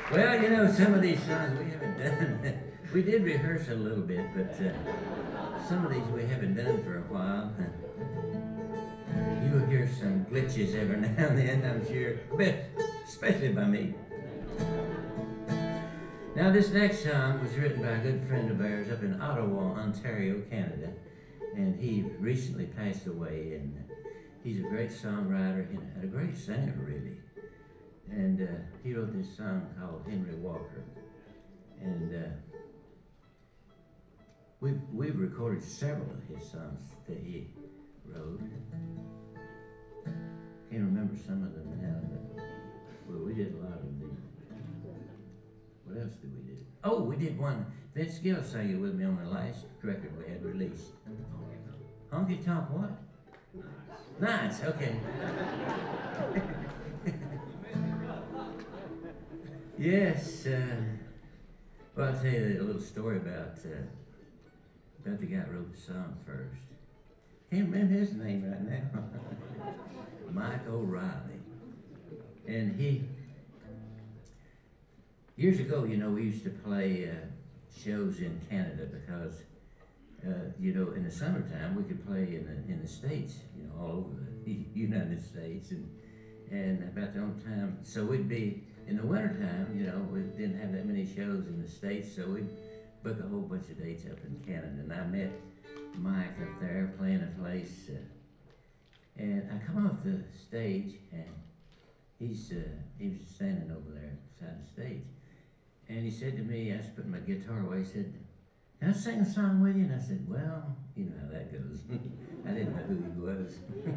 Well, you know, some of these songs we haven't done. We did rehearse a little bit, but some of these we haven't done for a while. You'll hear some glitches every now and then, I'm sure, but especially by me. Now, this next song was written by a good friend of ours up in Ottawa, Ontario, Canada, and he recently passed away. And he's a great songwriter and a great singer, really. And he wrote this song called Henry Walker. And we've recorded several of his songs that he wrote. Can't remember some of them now, but well, we did a lot of them. What else did we do? Oh, we did one. Vince Gill sang it with me on the last record we had released. Honky Tonk what? Nice, okay. Yes, well, I'll tell you a little story about the guy who wrote the song first. Can't remember his name right now. Mike O'Reilly. And years ago, you know, we used to play shows in Canada because, you know, in the summertime we could play in the States, you know, all over the United States, and about the only time, so we'd be, in the wintertime, you know, we didn't have that many shows in the States, so we'd book a whole bunch of dates up in Canada, and I met Mike up there playing a place, and I come off the stage, and he was standing over there beside the stage, and he said to me, I was putting my guitar away, he said, "Can I sing a song with you?" And I said, "Well, you know how that goes." I didn't know who he was.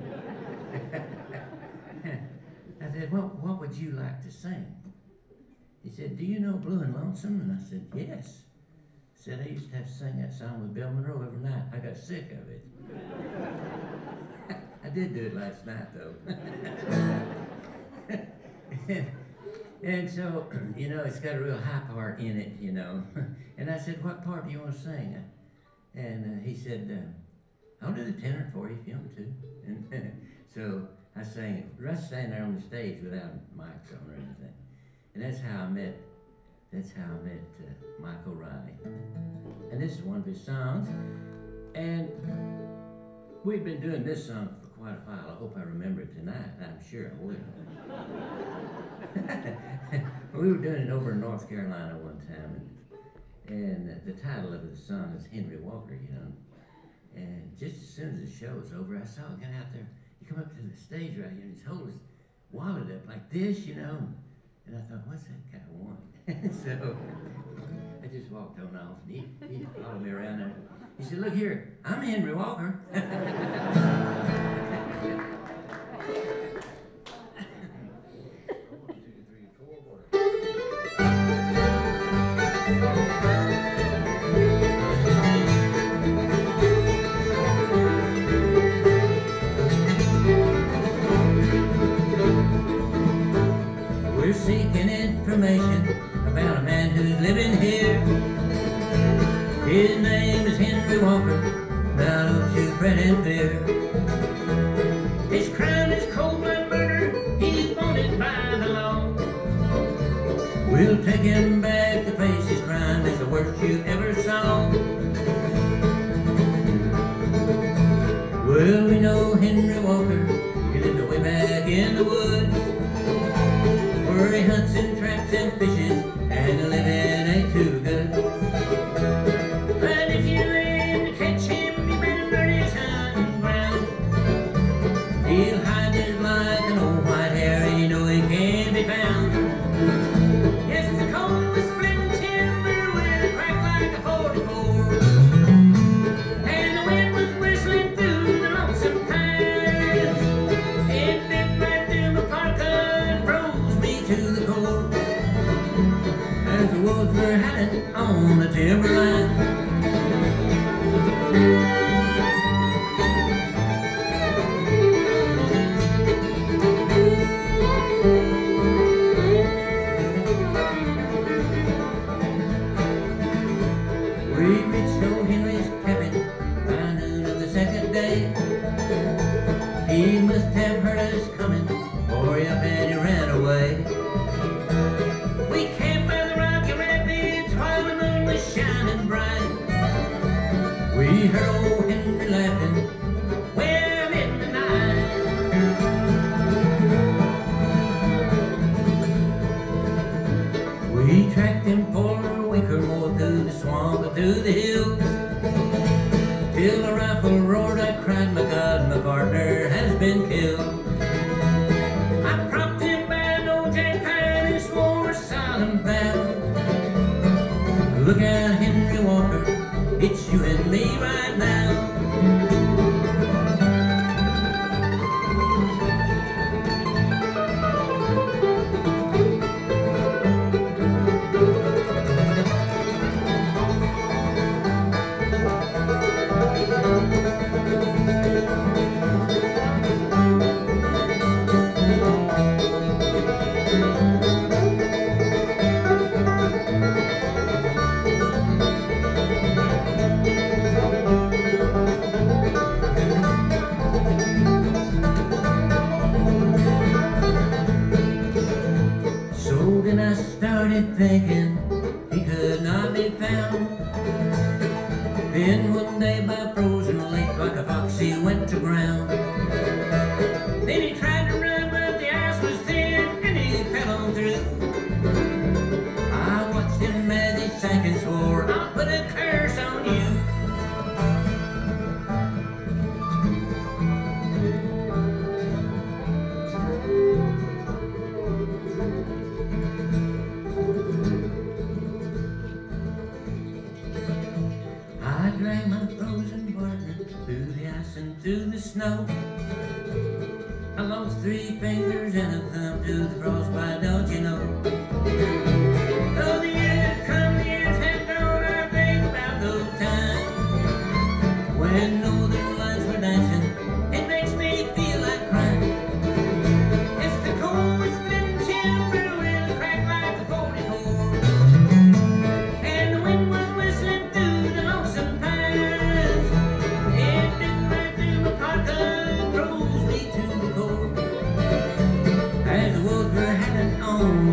I said, what would you like to sing?" He said, "Do you know Blue and Lonesome?" And I said, "Yes." He said, "I used to have to sing that song with Bill Monroe every night. I got sick of it." I did do it last night, though. And so, you know, it's got a real high part in it, you know. And I said, "What part do you want to sing?" And he said, "I'll do the tenor for you if you want to." And so I sang it, just standing there on the stage without mics on or anything. And that's how I met Mike O'Reilly. And this is one of his songs. And we've been doing this song for quite a while. I hope I remember it tonight. I'm sure I will. We were doing it over in North Carolina one time, and the title of the song is Henry Walker, you know. And just as soon as the show was over, I saw a guy out there. He come up to the stage right here, and he's holding his wallet up like this, you know. And I thought, what's that guy want? So I just walked on off, and he followed me around there. He said, "Look here, I'm Henry Walker." We're seeking information about a man who's living here. His name is Henry Walker. Now don't you fret and fear. His crime is cold-blood murder. He's wanted by the law. We'll take him back to face his crime. It's the worst you ever saw. Well, we know Henry Walker. He lived way back in the woods, where he hunts and traps and fishes, and the living ain't too good. But if you aim to catch him, you better burn his hunting ground. He'll hide just like an old white hair, and you know he can't be found. Yes, it's a cold with splitting timber with a crack like a 44. And the wind was whistling through the lonesome pines. It bit right through my parka and froze me to the core. As the wolves were howling on the timberline. We reached old Henry's cabin by noon of the second day. He must have heard us coming, for he up and he ran away. We camped heard old Henry laughing well in the night. We tracked him for a week or more through the swamp and through the hills, till a rifle roared. I cried, my God, my partner has been killed. I propped him by an old jack pine and swore a solemn vow. Look out, Henry Walker, it's you and me right now. Then I started thinking he could not be found. Then one day by frozen lake, like a fox he went to ground. Then he tried to run, but the ice was thin and he fell on through. I watched him as he sank and swore, I'll put a curse on you. I dragged my frozen partner through the ice and through the snow. I lost 3 fingers and a thumb to the frostbite, don't you know? Though the years come, the years have gone, I think about those times when northern lights were dancing. It makes me feel like crying. It's the cold splitting chill brewing, crack like a 44. And the wind was whistling through the lonesome pines. It bit right through my parka, froze me to the core. As the wolves were howling on